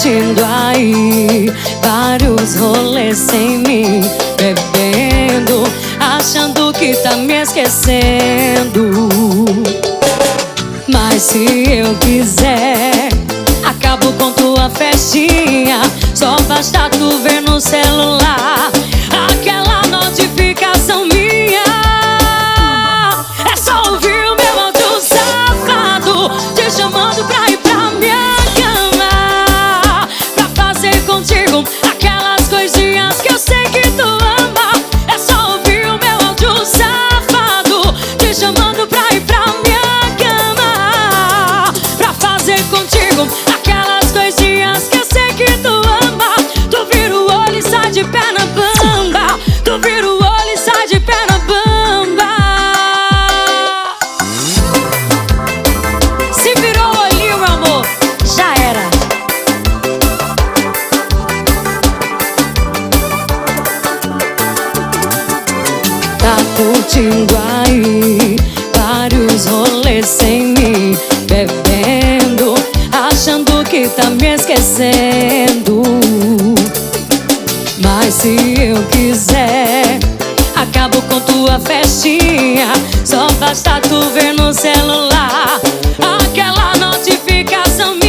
curtindo aí vários rolês sem mim, bebendo, achando que tá me esquecendo. Mas se eu quiser, acabo com tua festinha. Só basta tu ver no celular aquela notificação minha. É só ouvir o meu áudio safado te chamando pra ir pra minha cama, pra fazer contigo aquelas coisinhas que eu sei que tu ama. É só ouvir o meu áudio safado te chamando pra ir pra minha cama, pra fazer contigo aquelas coisinhas que eu sei que tu ama. Tu vira o olho e sai de pé na bamba. Tu vira o olho e sai de pé na bamba. Se virou o olhinho, meu amor, já era. Tá curtindo aí vários rolês sem mim, bebendo, achando que tá me esquecendo. Mas se eu quiser, acabo com tua festinha. Só basta tu ver no celular aquela notificação minha.